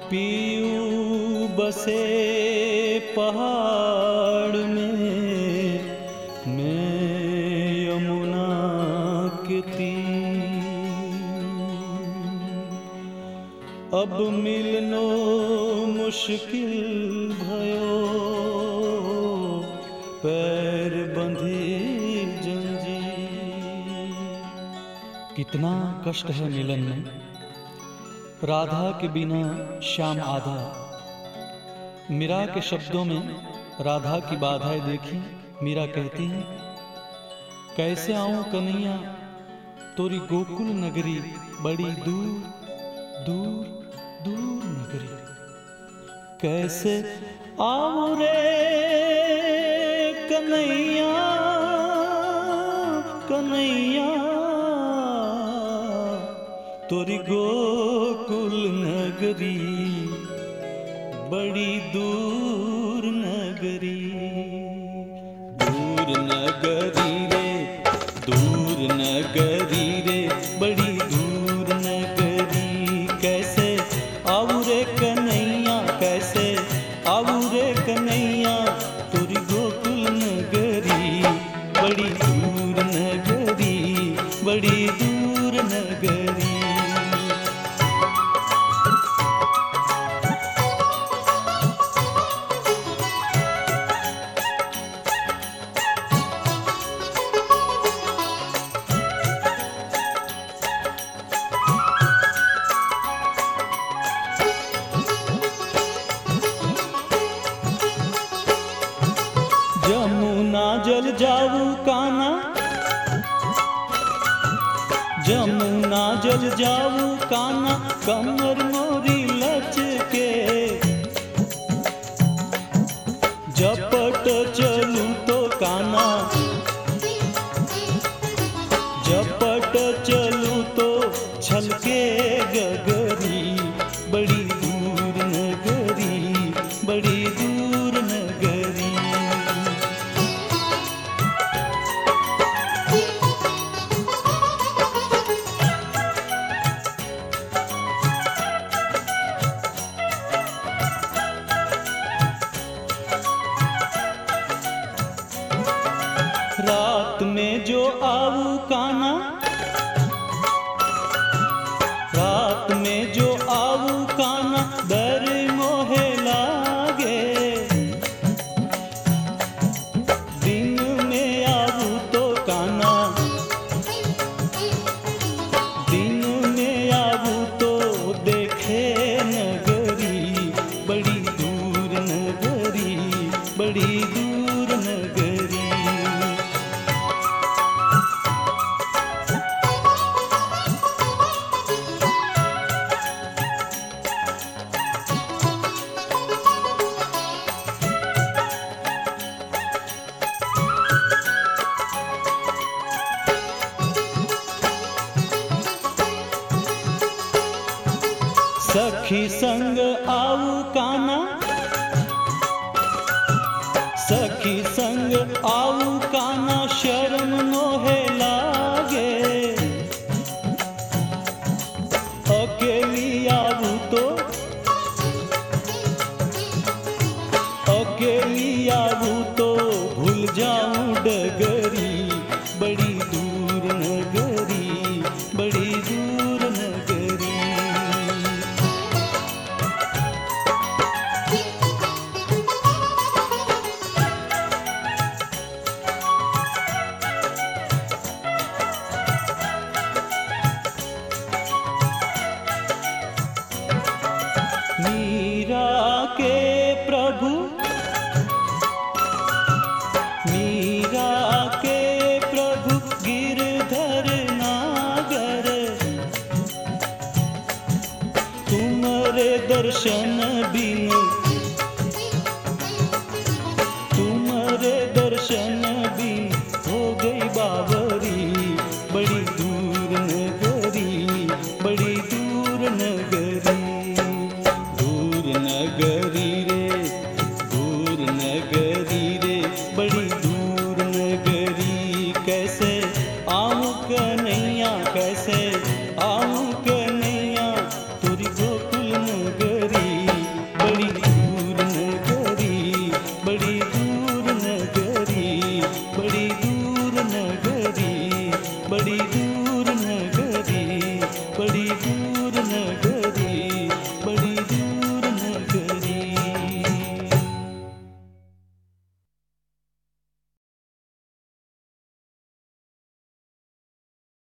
पीयू बसे पहाड़ में, मैं यमुना के तीर। अब मिलनो मुश्किल भयो, पैर बंधे जंजीर। कितना कष्ट है मिलन में, राधा के बिना श्याम आधा। मीरा के शब्दों में राधा की बाधाएं देखी। मीरा कहती है, कैसे आऊं कन्हैया तोरी गोकुल नगरी, बड़ी दूर दूर दूर नगरी। कैसे आऊं रे कन्हैया कन्हैया तोरी गोकुल नगरी, बड़ी दूर नगरी। दूर नगरी रे, दूर नगरी रे, बड़ी दूर नगरी। कैसे आऊं रे कन्हैया, कैसे आऊं रे कन्हैया तोरी गोकुल नगरी, बड़ी दूर नगरी, बड़ी दूर नगरी। जमुना जल जाऊ काना, जमुना जल जाऊ काना, कमर मोरी लचके। झपट चलूं तो काना, झपट चलूं तो छलके गगरी। बड़ी दूर नगरी, बड़ी दूर नगरी। रात में जो आऊं काना, रात में जो आऊं काना, डर मोहे लागे। दिन में आऊं तो काना, दिन में आऊं तो देखे नगरी। बड़ी दूर नगरी, बड़ी दूर नगरी। सखी संग आऊं काना, सखी संग आऊं काना, शर्म मोहे लागे। अकेली आऊं तो, अकेली आऊं तो भूल जाऊं